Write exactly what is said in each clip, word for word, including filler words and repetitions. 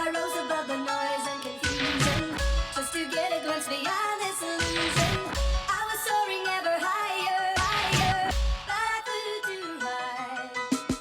I rose above the noise and confusion, just to get a glimpse beyond this illusion. I was soaring ever higher, higher, but I flew too high.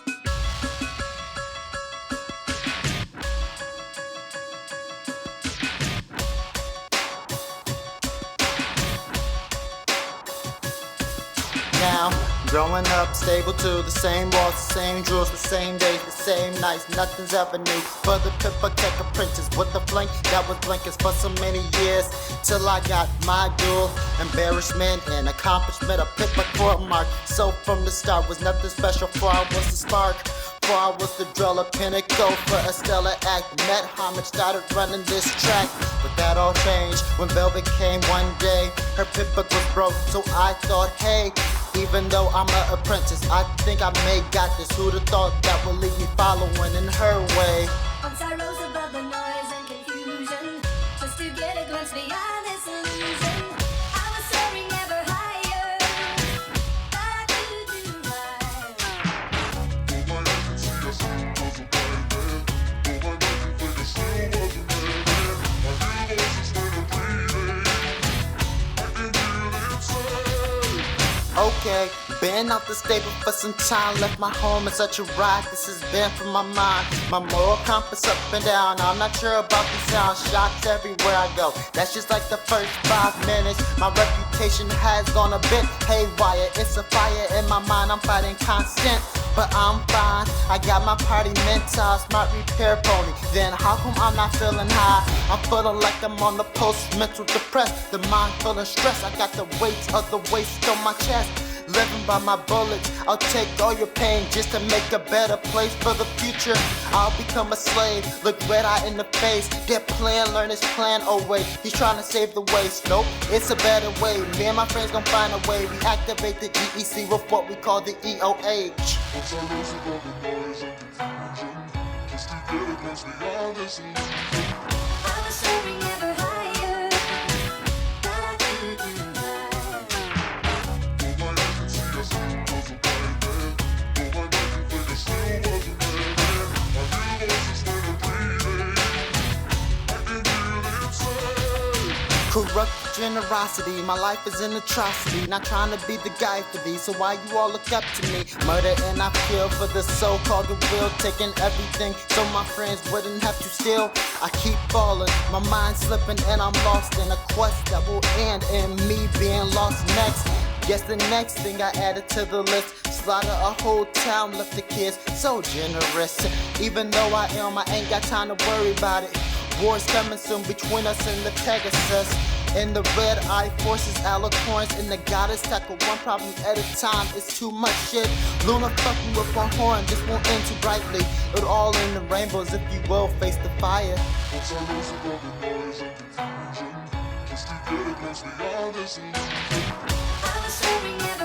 Now, growing up, stable to the same walls, the same drills, the same days, the same nights, nothing's ever new. For the Pippa Tech apprentice with the flank that was blankets for so many years, till I got my dual embarrassment and accomplishment, a Pippa court mark. So from the start was nothing special, for I was the spark. For I was the drill, a pinnacle for a stellar act. Met homage, started running this track. But that all changed when Velvet came one day. Her pit book was broke, so I thought, hey, even though I'm an apprentice, I think I may got this. Who'd have thought that would leave me following in her way? Once I rose above the noise and confusion, just to get a glimpse beyond this illusion. I was soaring ever higher, but I flew too high. Okay, been out the stable for some time. Left my home in such a ride. This has been for my mind. My moral compass up and down. I'm not sure about the sound. Shots everywhere I go. That's just like the first five minutes. My reputation has gone a bit haywire. It's a fire in my mind. I'm fighting constant, but I'm fine. I got my party mental, smart repair pony. Then how come I'm not feeling high? I'm feeling like I'm on the post, mental depressed. The mind feeling stressed. I got the weight of the waist on my chest. Living by my bullets, I'll take all your pain just to make a better place for the future. I'll become a slave, look red eye in the face. Get plan, learn his plan, oh wait, he's trying to save the waste. Nope, it's a better way. Me and my friends gon' find a way. We activate the G E C with what we call the E O H. Once I rose above the noise and confusion, just to get a glimpse beyond this illusion. I was soaring ever higher, but I flew too high. Though my eyes can see I still wasn't right there. Though my mind can think I still wasn't there. My real voice is still breathing. I can hear it say. Corrupt generosity, my life is an atrocity. Not trying to be the guy for these, so why you all look up to me? Murder and I kill for the so-called will, taking everything so my friends wouldn't have to steal. I keep falling, my mind slipping, and I'm lost in a quest that will end in me being lost next. Guess the next thing I added to the list, slaughter a whole town, left the kids so generous. Even though I am, I ain't got time to worry about it. War's coming soon between us and the Pegasus. And the red eye forces alicorns and the goddess tackle one problem at a time. It's too much shit. Luna fucking with a horn, this won't end too brightly. It all in the rainbows if you will face the fire. Once I rose above the noise and confusion, just to get a glimpse beyond this illusion. I was soaring ever